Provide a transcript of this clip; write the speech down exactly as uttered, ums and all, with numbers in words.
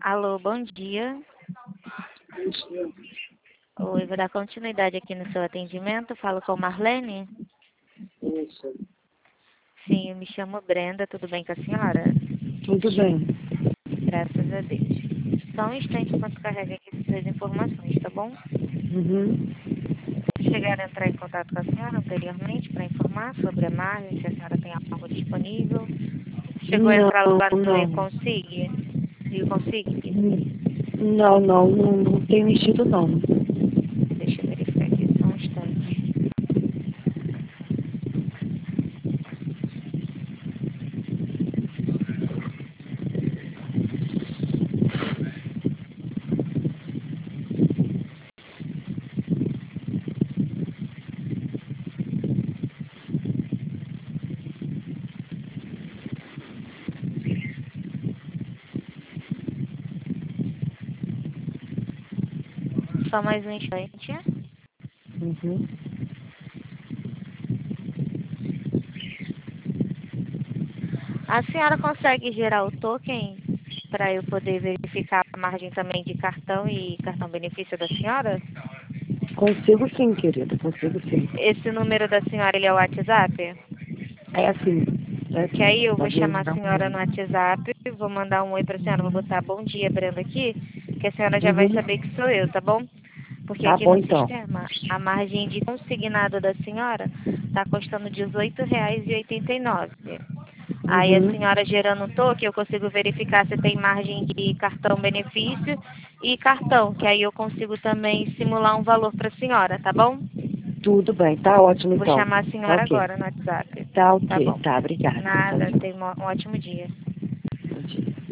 Alô, bom dia. Oi, vou dar continuidade aqui no seu atendimento. Falo com Marlene? Isso. Sim, eu me chamo Brenda. Tudo bem com a senhora? Tudo bem. Graças a Deus. Só um instante enquanto carrega aqui suas informações, tá bom? Uhum. Chegaram a entrar em contato com a senhora anteriormente para informar sobre a margem, se a senhora tem algo disponível. Chegou a Não, entrar lá no não. e-Consig? E o Consig? Não, não, não, não tem mexido não. Deixa eu verificar aqui, só um instante. Só mais um instante. Uhum. A senhora consegue gerar o token para eu poder verificar a margem também de cartão e cartão benefício da senhora? Consigo sim, querida, consigo sim. Esse número da senhora, ele é o WhatsApp? É assim, é Que aí assim, eu vou pode chamar a mandar um senhora no e-mail. WhatsApp, vou mandar um oi para a senhora, vou Uhum. botar bom dia, Brenda, aqui, que a senhora já vai saber Uhum. que sou eu, tá bom? Porque Tá aqui bom no então. sistema, a margem de consignado da senhora está custando dezoito reais e oitenta e nove centavos. Aí a Uhum. senhora gerando um toque, eu consigo verificar se tem margem de cartão benefício e cartão, que aí eu consigo também simular um valor para a senhora, tá bom? Tudo bem, tá ótimo Vou então. chamar a Tá senhora ok. agora no WhatsApp. Tá Tá ok, bom. tá, obrigada. Nada, Tchau, tenha um ótimo dia. tchau.